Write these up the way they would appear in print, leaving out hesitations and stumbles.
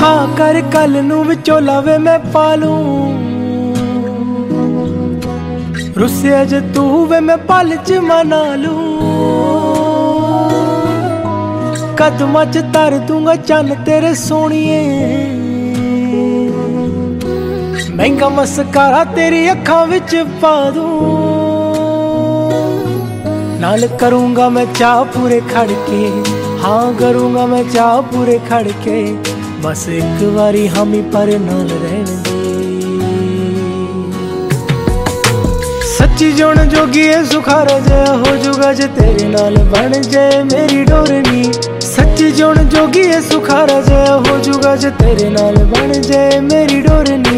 हाँ कर कल नू विचोला वे मैं पालू, रुस्से जे तू वे मैं पल च मना लू। कदमां च तर दूंगा चन्न तेरे सोनिए, महंगा मस्कारा तेरी अखां विच पा दूं। नाल करूंगा मैं चाह पूरे खड़ के, हाँ करूंगा मैं चाह पूरे खड़ के, बस एक बारी हामी पर नाल रहन दे। सच्ची जोन जोगी है सुखारा जया हो जुगा जे तेरे नाल बन जाए मेरी डोरनी। सच्ची जोन जोगी है सुखारा जया हो जुगा जे तेरे नाल बन जाए मेरी डोरनी।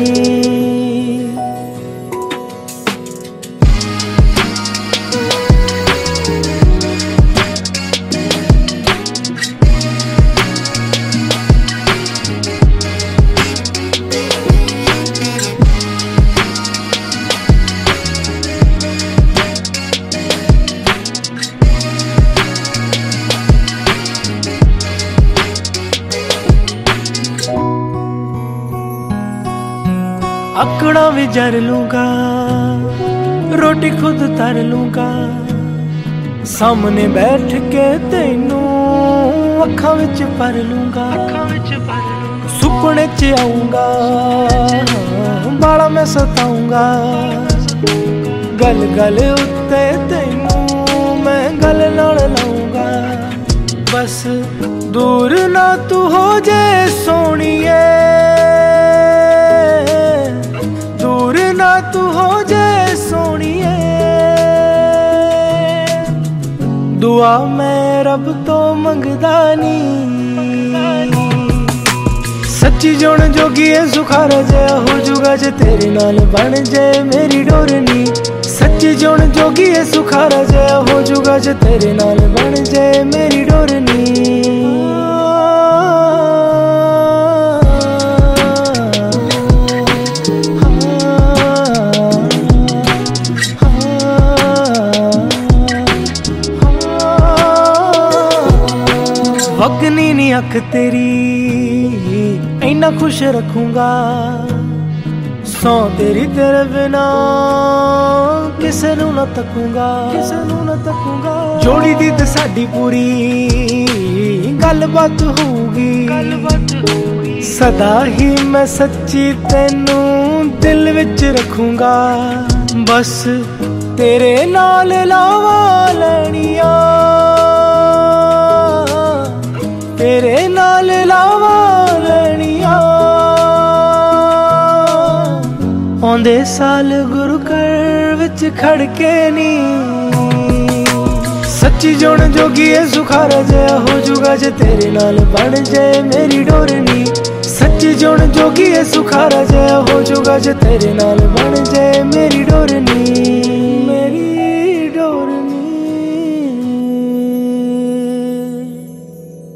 अकड़ा भी जर लूंगा, रोटी खुद तर लूंगा, सामने बैठ के तेनू अखां विच भर लूंगा। सुपने च आऊंगा, बाला मैं सताऊंगा, गल गल उत्ते तेनू मैं गल नाल लाऊंगा। बस दूर ना तू हो जाए सोनिए, तू हो जाए सोनिए। दुआ मैं रब तो मंगदा नी, सच्ची जोन जोगी है सुखारा जया हो जुगा जे तेरे नाल बन जाए मेरी डोरनी। सच्ची जोन जोगी है सुखारा जया हो जुगा जे तेरे नाल बन जाए मेरी डोरनी। वगनी नी अख तेरी इन्ना खुश रखूंगा, सौ तेरी तेरे बिना किसे नू ना तकूंगा, किसे नू ना तकूंगा। जोड़ी दी ते साडी पूरी गलबात होगी, सदा ही मैं सच्ची तेनू दिल विच रखूंगा। बस तेरे नाल लावा लैनिया, तेरे नाल लावा लैनिया। आंदे साल गुरु घर विच खड़के नी, सच्ची जोन जोगी है सुखारा जया हो जुगा जे तेरे नाल बन जाए मेरी डोरनी। सच्ची जोन जोगी है सुखारा जया हो जुगा जे तेरे नाल बन जाए मेरी डोरनी।